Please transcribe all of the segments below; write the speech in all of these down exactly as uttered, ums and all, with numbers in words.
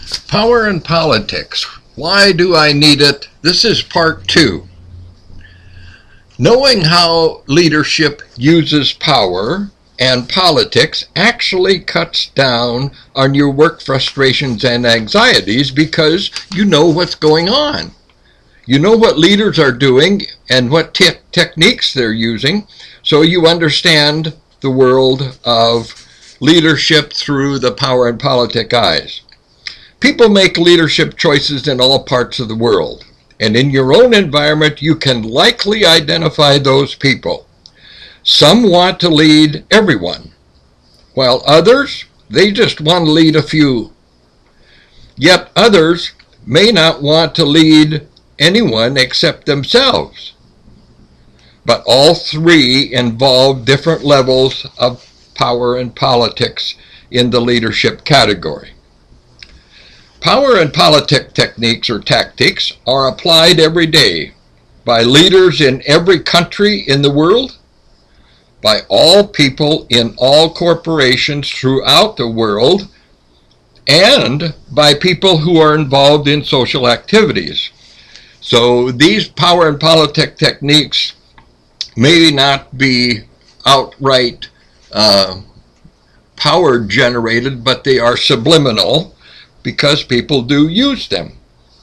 Power in politics. Why do I need it? This is part two. Knowing how leadership uses power and politics actually cuts down on your work frustrations and anxieties because you know what's going on. You know what leaders are doing and what te- techniques they're using, so you understand the world of leadership through the power and politic eyes. People make leadership choices in all parts of the world, and in your own environment you can likely identify those people. Some want to lead everyone, while others, they just want to lead a few. Yet others may not want to lead anyone except themselves. But all three involve different levels of power and politics in the leadership category. Power and politic techniques or tactics are applied every day by leaders in every country in the world, by all people in all corporations throughout the world, and by people who are involved in social activities. So these power and politic techniques may not be outright uh, power generated, but they are subliminal because people do use them.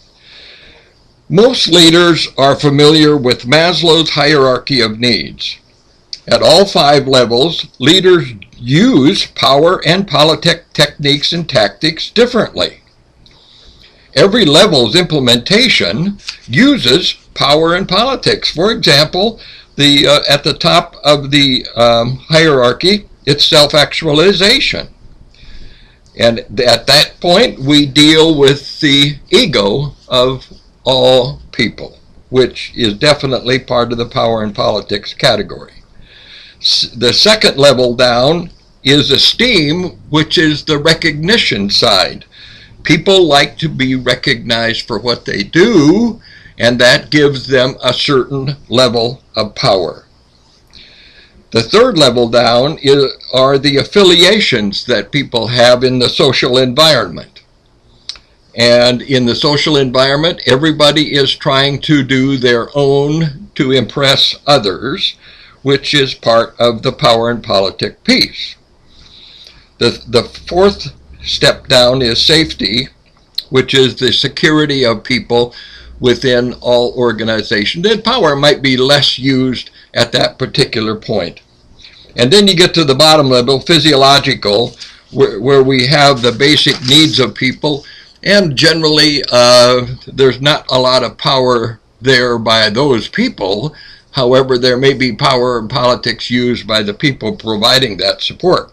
Most leaders are familiar with Maslow's hierarchy of needs. At all five levels, leaders use power and politic techniques and tactics differently. Every level's implementation uses power and politics. For example, the uh, at the top of the um, hierarchy, it's self-actualization. And at that point, we deal with the ego of all people, which is definitely part of the power and politics category. The second level down is esteem, which is the recognition side. People like to be recognized for what they do, and that gives them a certain level of power. The third level down is, are the affiliations that people have in the social environment. And in the social environment, everybody is trying to do their own to impress others, which is part of the power and politic piece. The, the fourth step down is safety, which is the security of people within all organizations. And power might be less used at that particular point. And then you get to the bottom level, physiological, where, where we have the basic needs of people, and generally uh, there's not a lot of power there by those people. However, there may be power and politics used by the people providing that support.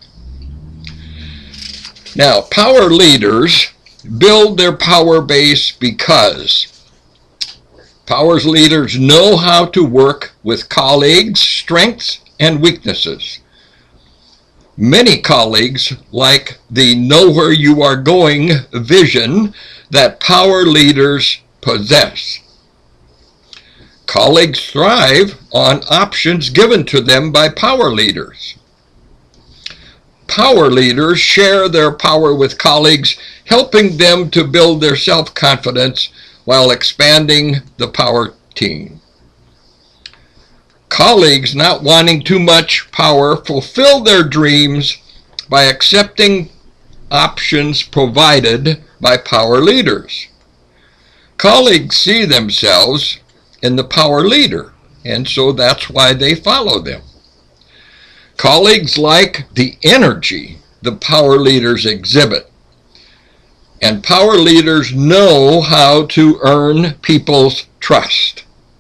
Now, power leaders build their power base because power leaders know how to work with colleagues' strengths and weaknesses. Many colleagues like the know where you are going vision that power leaders possess. Colleagues thrive on options given to them by power leaders. Power leaders share their power with colleagues, helping them to build their self-confidence while expanding the power team. Colleagues not wanting too much power fulfill their dreams by accepting options provided by power leaders. Colleagues see themselves in the power leader, and so that's why they follow them. Colleagues like the energy the power leaders exhibit, and power leaders know how to earn people's trust.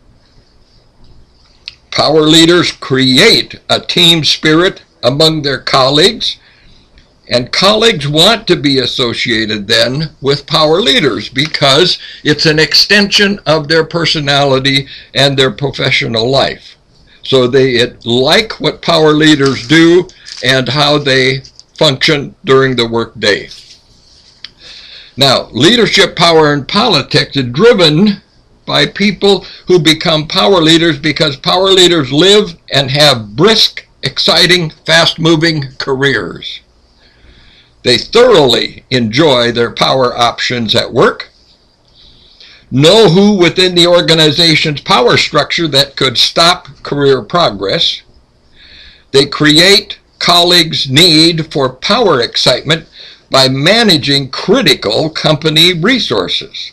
Power leaders create a team spirit among their colleagues, and colleagues want to be associated then with power leaders because it's an extension of their personality and their professional life. So they like what power leaders do and how they function during the workday. Now, leadership, power, and politics is driven by people who become power leaders because power leaders live and have brisk, exciting, fast-moving careers. They thoroughly enjoy their power options at work, know who within the organization's power structure that could stop career progress. They create colleagues' need for power excitement by managing critical company resources.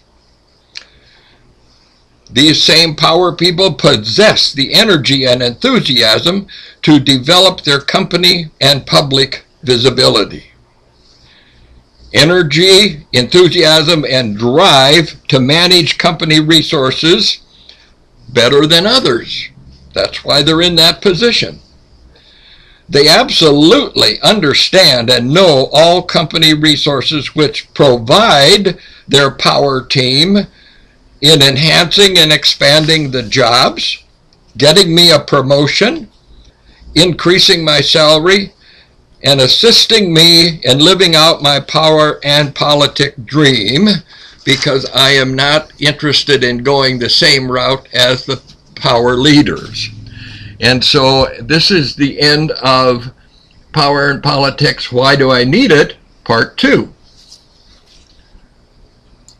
These same power people possess the energy and enthusiasm to develop their company and public visibility. Energy, enthusiasm, and drive to manage company resources better than others. That's why they're in that position. They absolutely understand and know all company resources which provide their power team in enhancing and expanding the jobs, getting me a promotion, increasing my salary, and assisting me in living out my power and politic dream, because I am not interested in going the same route as the power leaders. And so this is the end of Power and Politics, Why Do I Need It? Part two.